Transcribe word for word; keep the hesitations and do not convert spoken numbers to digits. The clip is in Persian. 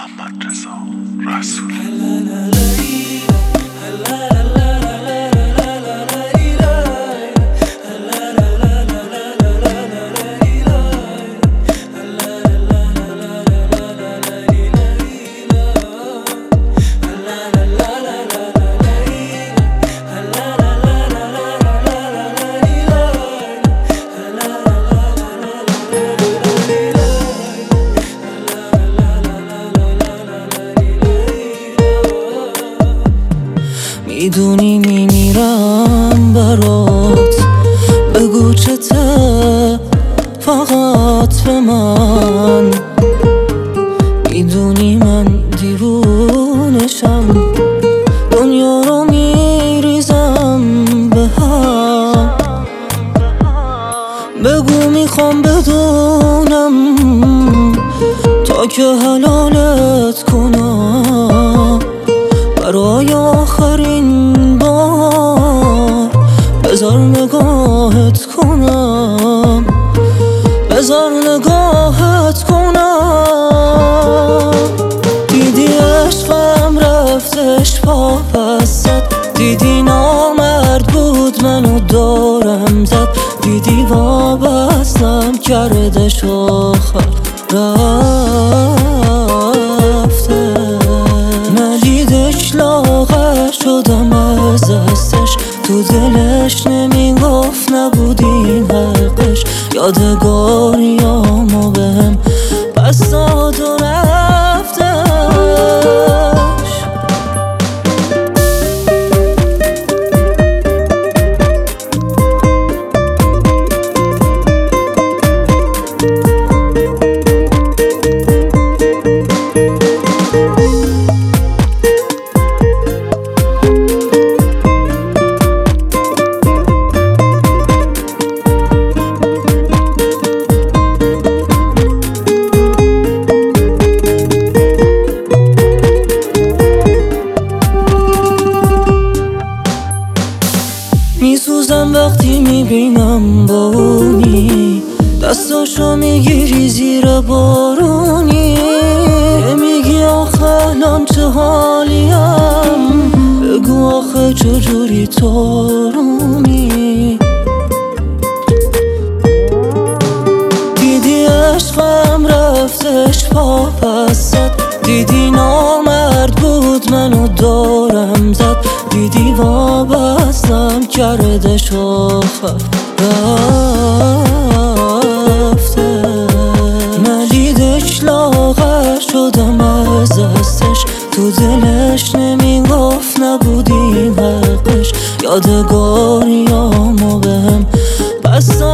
محمد رضا رسول. میدونی میمیرم برات، بگو چته فقط به من. میدونی من دیوونشم، دنیا رو میریزم به هم. بگو میخوام بدونم تا که حلالت کنم، برای آخرین بار بذار نگاهت کنم، بذار نگاهت کنم. دیدی عشقم رفتش پا پست، دیدی نامرد بود منو دارم زد، دیدی وابستم کردش آخر رفته. ندیدش لاغر شدم از دستش، تو دلش نمیگفت نبود این حقش. یادگاریامو بهم پس داد و رفتش. میسوزم وقتی میبینم با اونی، دستاشو میگیری زیر بارونی. میگی آخه الان چه حالیم، بگو آخه چجوری تارونی. دیدی عشقم رفتش پا پست، دیدی نامرد بود منو دارم زد، دیدی وابستم کردش آخر رفته. ندیدش لاغر شدم از دستش، تو دلش نمیگفت نبود این حقش. یادگاریامو بهم پس